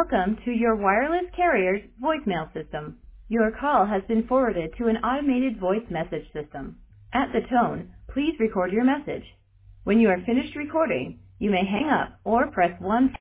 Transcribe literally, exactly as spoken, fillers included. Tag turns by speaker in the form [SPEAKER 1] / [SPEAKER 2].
[SPEAKER 1] Welcome to your wireless carrier's voicemail system. Your call has been forwarded to an automated voice message system. At the tone, please record your message. When you are finished recording, you may hang up or press one